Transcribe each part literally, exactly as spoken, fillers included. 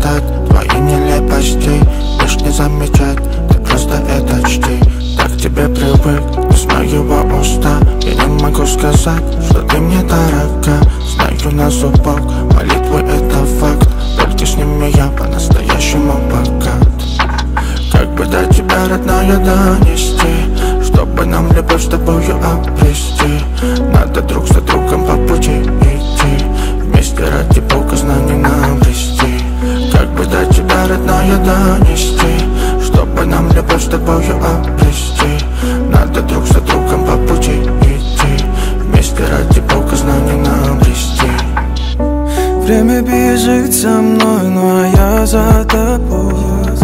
хватать твои нелепости, лишь не замечать, ты просто это чти. Так к тебе привык, из моего уста я не могу сказать, что ты мне дорога. Знаю на зубок, молитвы это факт, только с ними я по-настоящему богат. Как бы до тебя, родная, донести, чтобы нам любовь с тобою обрести. Надо друг за другом по пути идти, вместе ради Бога знаний нам обрести. Как бы до тебя, родная, донести, чтобы нам любовь с тобою обрести. Надо друг за другом по пути идти, вместе ради Бога знаний нам обрести. Время бежит со мной, но я за тобой.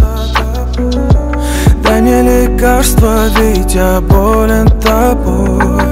Дай мне лекарство, ведь я болен тобой.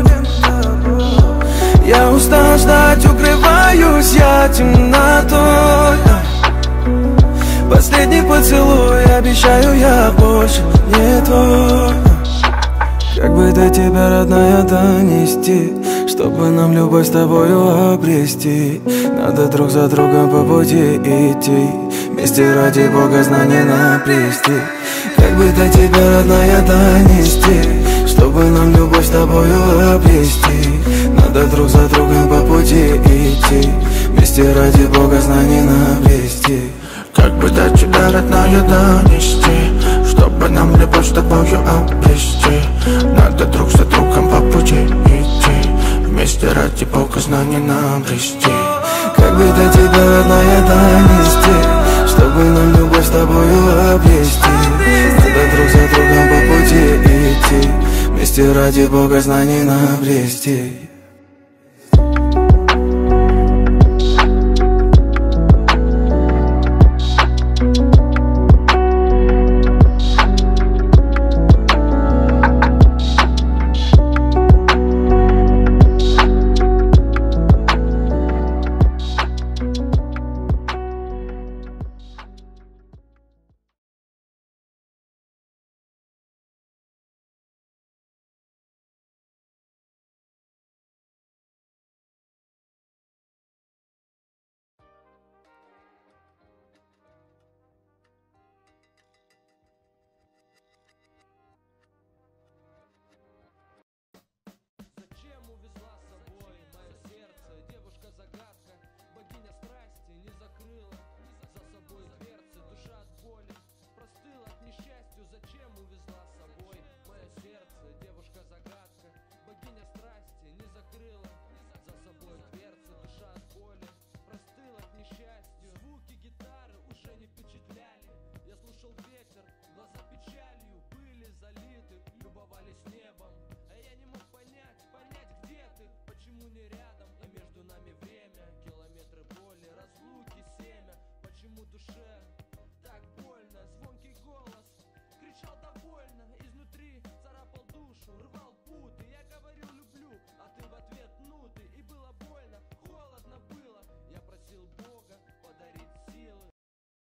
Я устал ждать, укрываюсь я темнотой. Последний поцелуй, обещаю, я больше не твой. Как бы до тебя, родная, донести, чтобы нам любовь с тобою обрести. Надо друг за другом по пути идти, вместе ради Бога знаний наплести. Как бы до тебя, родная, донести, чтобы нам любовь с тобою обрести. Надо друг за другом по пути идти, вместе ради Бога знаний наплести. Как бы до тебя, родная, донести, чтобы нам любовь с тобою обрести. Надо друг за другом по пути идти, вместе ради Бога знаний нам обрести. Как бы до тебя, родная, донести, чтобы нам любовь с тобою обрести. Надо друг за другом по пути идти, вместе ради Бога знаний нам обрести. Душе так больно, звонкий голос кричал довольно, изнутри царапал душу, рвал